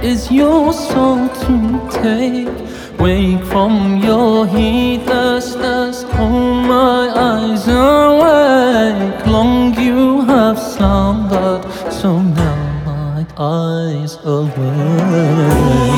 is your soul to take? Wake from your heedlessness, hold my eyes awake. Long you have slumbered, so now my eyes awake.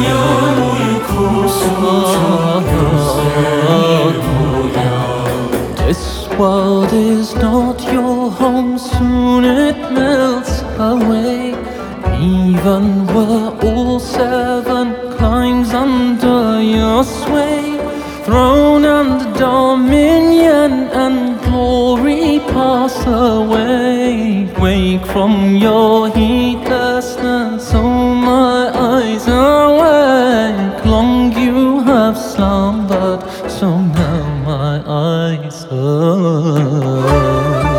This world is not your home, soon it melts away. Even were all seven climes under your sway, throne and dominion and glory pass away. Wake from your heedlessness, oh my eyes awake. Long you have slumbered, so now my eyes awake.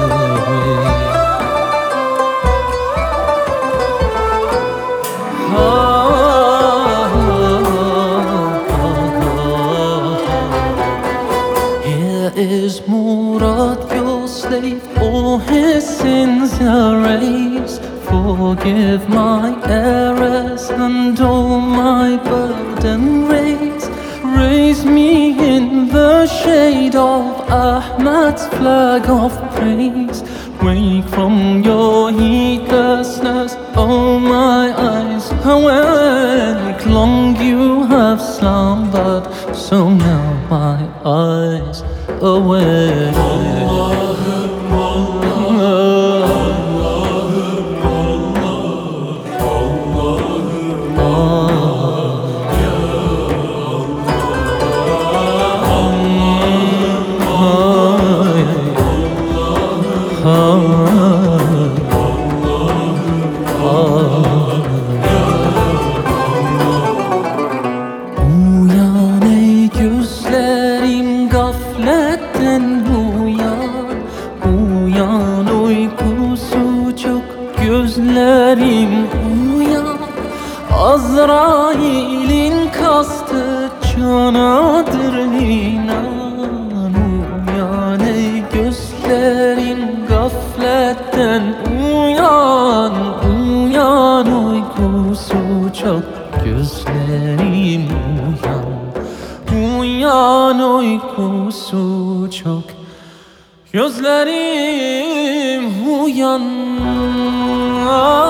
Here is Murad, your slave, all his sins erase. Forgive my errors and all my burden raise. Raise me in the shade of Ahmad's flag of praise. Wake from your heedlessness, oh my eyes awake. Long you have slumbered, so now my eyes awake. Uyan ey gözlerim, gafletten uyan. Uyan uykusu çok gözlerim, uyan. Azrail'in kastı canadır inan. Uyan ey gözlerim, gafletten uyan. Uyan uykusu çok gözlerim, uyan. Uyan uykusu çok gözlerim, uyan.